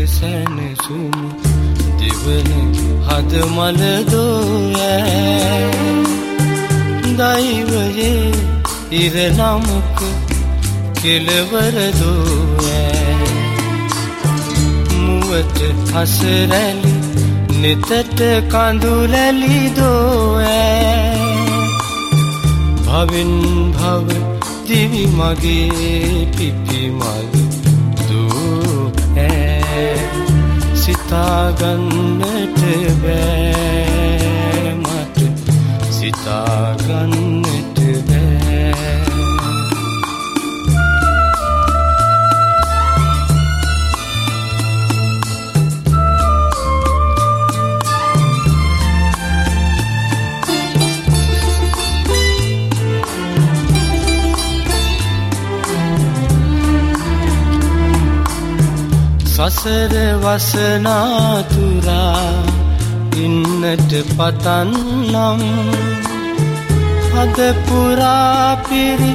සැනසුම දෙවන හද මල දෝෑ දෛවයේ ඉර නමක කෙලවර දෝෑ මුවට හසරැලි නෙතට කඳුලැලි දෝෑ භවෙන් භව දිවි මගේ පිපි මල් දෝෑ සිතාගන්නට බෑ මට සිතාගන්නට බෑ සසර වසනාතුරා ඉන්නට පතන්නම් හද පුරා පිරි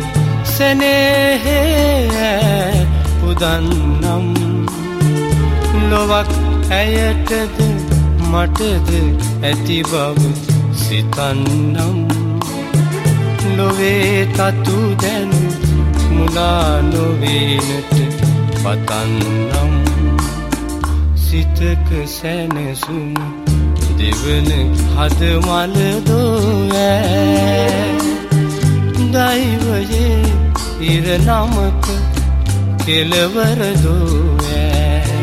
සෙනෙහේ පුදන්නම් ලොවක් ඇයටද මටද ඇති බව සිතන්නම් ලොවේ තතු දැනු මුලා නොවේනට පතන්නම් සිතක සැනසුම දෙවන හද මල දෝෑ දෛවයේ ඉර නමක කෙලවර දෝෑ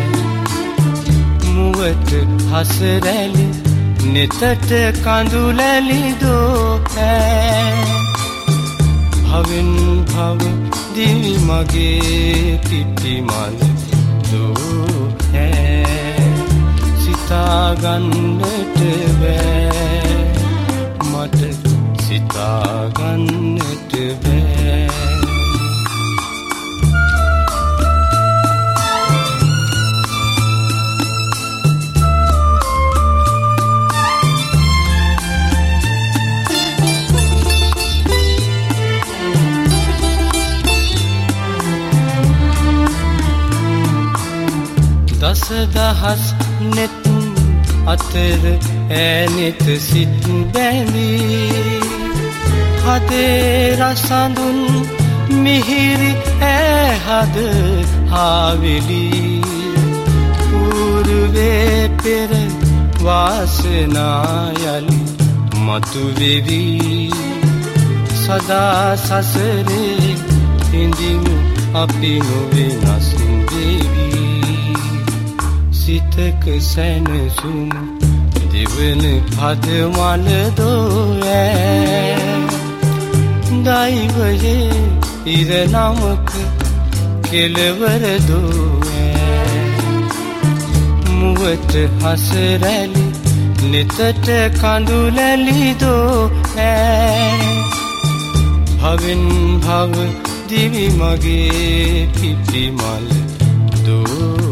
මුවට හසරැලි නෙතට කඳුලැලි දෝෑ භවෙන් භව දිවි මගේ පිපි මල දෝෑ සිතාගන්නට බෑ මට සිතාගන්නට බෑ දසදහස් නෙත් අතර ඈනෙත සිත් බැඳී හදේ රසඳුන් මිහිරි ඈහද හාවිලි පූර්වේ පෙර වාසනා යලි මතු වෙවි සදා සසරේ ඉඳිමු අපි නොවෙනස් දෙවි සිතක සැනසුම දෙවන හද මල දෝෑ දෛවයේ ඉර නමක කෙලවර දෝෑ මුවට හසරැලි නෙතට කඳුලැලි දෝෑ භවෙන් භව දිවි මගේ පිපි මල දෝ